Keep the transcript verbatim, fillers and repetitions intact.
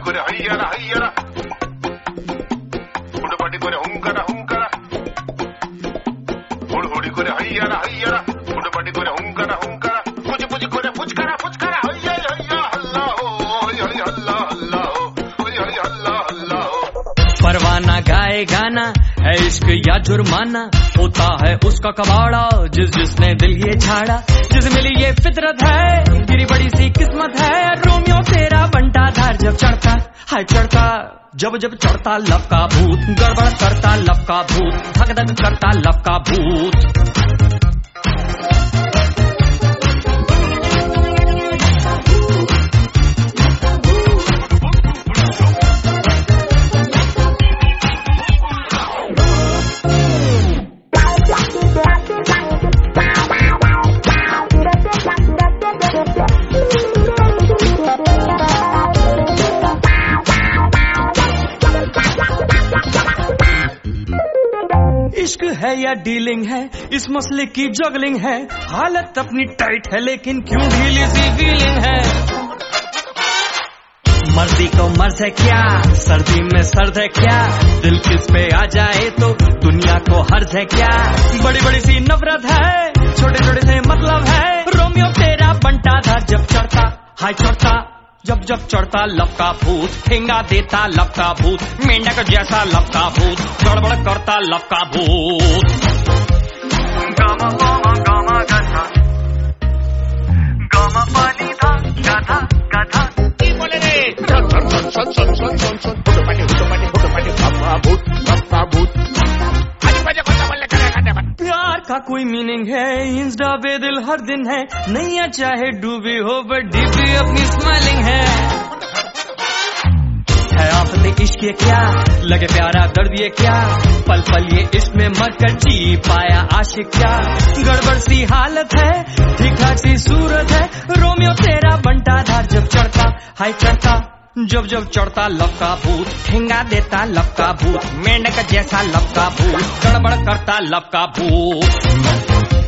করে হাইয়ারা হাইয়ারা হুড়পাটি করে হুঙ্কারা হুঙ্কারা হুড়হুড়ি করে হাইয়ারা হাইয়ারা হুড়পাটি করে হুঙ্কারা হুঙ্কারা পুজি পুজি করে ফুচকারা ফুচকারা হইয়া হইয়া আল্লাহ হই হই আল্লাহ আল্লাহ হই হই আল্লাহ আল্লাহ। परवाना गाए गाना है इश्क या जुर्माना, होता है उसका कबाड़ा जिस जिसने दिल ये झाड़ा। जिस मिली ये फितरत है तेरी बड़ी सी किस्मत है, रोमियो तेरा बंटा धार जब चढ़ता है चढ़ता, जब जब चढ़ता लव का भूत, गड़बड़ करता लव का भूत, धक धक करता लव का भूत। इश्क है या डीलिंग है, इस मसले की जगलिंग है, हालत अपनी टाइट है लेकिन क्यों ढीली सी फीलिंग है। मर्जी को मर्ज है क्या, सर्दी में सर्द है क्या, दिल किस पे आ जाए तो दुनिया को हर्ज है क्या। बड़ी बड़ी सी नफरत है, छोटे छोटे से मतलब है, रोमियो तेरा बंटा था जब चढ़ता हाय चढ़ता, जब जब चढ़ता लव का भूत, ठेंगा देता लव का भूत, मेंढक जैसा लव का भूत, गड़बड़ करता लव का भूत। गामा पामा गामा गधा, गामा पानी धा गधा गधा। কি বলে রে শোন শোন শোন শোন শোন শোন শোন হুড়পাটি হুড়পাটি হুড়পাটি বাবা ভূত বাবা भूत আরে বাজে কথা বললে করে খাতে পারে। प्यार का कोई मीनिंग है, इंस्टा पे दिल हर दिन है, नैया चाहे डूबी हो बट डीपी अपनी स्माइलिंग है। है आफत इश्क ये क्या, लगे प्यारा दर्द ये क्या, पल पल ये इश्क में मर कर जी पाया आशिक क्या। गड़बड़ सी हालत है, ठीक ठाक सी सूरत है, रोमियो तेरा बंटा धार जब चढ़ता हाय चढ़ता, जब जब चढ़ता लव का भूत, ठेंगा देता लव का भूत, मेंढक जैसा लव का भूत, गड़बड़ करता लव का भूत।